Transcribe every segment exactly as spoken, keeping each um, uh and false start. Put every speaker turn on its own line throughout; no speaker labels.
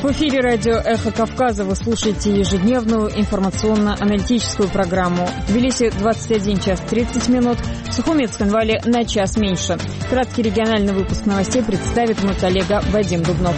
В эфире радио «Эхо Кавказа» вы слушаете ежедневную информационно-аналитическую программу. В Тбилиси двадцать один час тридцать минут, в Сухумецком Вале на час меньше. Краткий региональный выпуск новостей представит мой коллега Вадим Дубнов.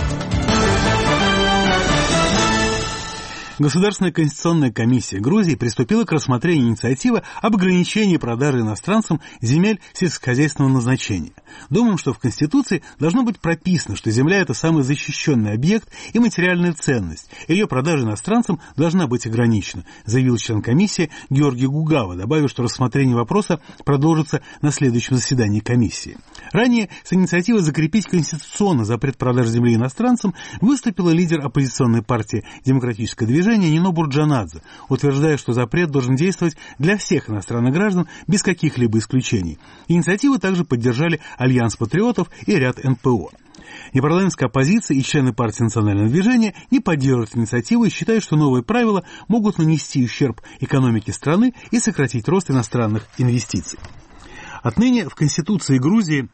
Государственная конституционная комиссия Грузии приступила к рассмотрению инициативы об ограничении продажи иностранцам земель сельскохозяйственного назначения. Думаем, что в Конституции должно быть прописано, что земля – это самый защищенный объект и материальная ценность. Ее продажа иностранцам должна быть ограничена, заявил член комиссии Георгий Гугава, добавив, что рассмотрение вопроса продолжится на следующем заседании комиссии. Ранее с инициативой закрепить конституционно запрет продажи земли иностранцам выступила лидер оппозиционной партии «Демократическое движение» Нино Бурджанадзе, утверждая, что запрет должен действовать для всех иностранных граждан без каких-либо исключений. Инициативу также поддержали Альянс патриотов и ряд эн пэ о. Непарламентская оппозиция и члены партии «Национальное движение» не поддерживают инициативу и считают, что новые правила могут нанести ущерб экономике страны и сократить рост иностранных инвестиций. Отныне в Конституции Грузии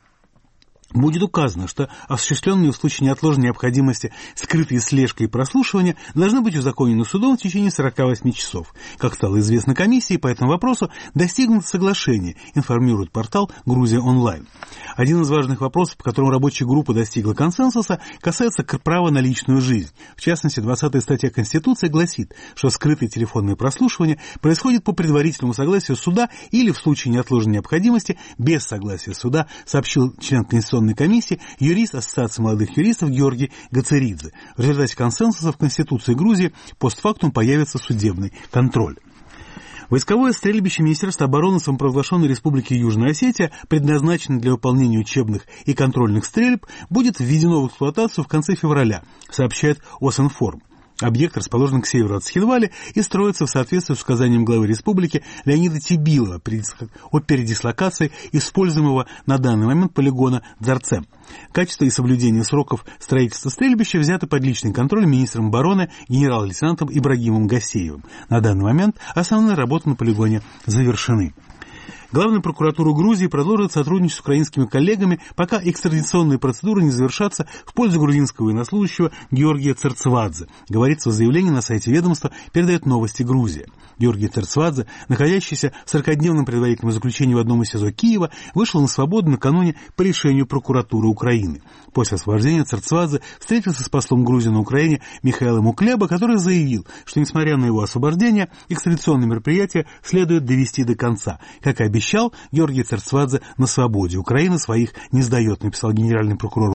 будет указано, что осуществленные в случае неотложной необходимости скрытые слежка и прослушивание должны быть узаконены судом в течение сорока восьми часов. Как стало известно комиссии, по этому вопросу достигнуто соглашение, информирует портал «Грузия онлайн». Один из важных вопросов, по которому рабочая группа достигла консенсуса, касается права на личную жизнь. В частности, двадцатая статья Конституции гласит, что скрытое телефонное прослушивание происходит по предварительному согласию суда или в случае неотложной необходимости без согласия суда, сообщил член Конституционной комиссии, юрист Ассоциации молодых юристов Георгий Гацеридзе. В результате консенсуса в Конституции Грузии постфактум появится судебный контроль. Войсковое стрельбище Министерства обороны самопровозглашенной Республики Южная Осетия, предназначенное для выполнения учебных и контрольных стрельб, будет введено в эксплуатацию в конце февраля, сообщает Осинформ. Объект расположен к северу от Схидвали и строится в соответствии с указанием главы республики Леонида Тибилова о передислокации используемого на данный момент полигона Дзарцем. Качество и соблюдение сроков строительства стрельбища взято под личный контроль министром обороны генерал-лейтенантом Ибрагимом Гасеевым. На данный момент основные работы на полигоне завершены. Главная прокуратура Грузии продолжит сотрудничать с украинскими коллегами, пока экстрадиционные процедуры не завершатся в пользу грузинского военнослужащего Георгия Церцвадзе. Говорится в заявлении на сайте ведомства, передает новости Грузия. Георгий Церцвадзе, находящийся в сорокадневном предварительном заключении в одном из СИЗО Киева, вышел на свободу накануне по решению прокуратуры Украины. После освобождения Церцвадзе встретился с послом Грузии на Украине Михаилом Уклеба, который заявил, что, несмотря на его освобождение, экстрадиционные мероприятия следует довести до конца. Как и обещал, Георгий Церцвадзе на свободе. Украина своих не сдает, написал генеральный прокурор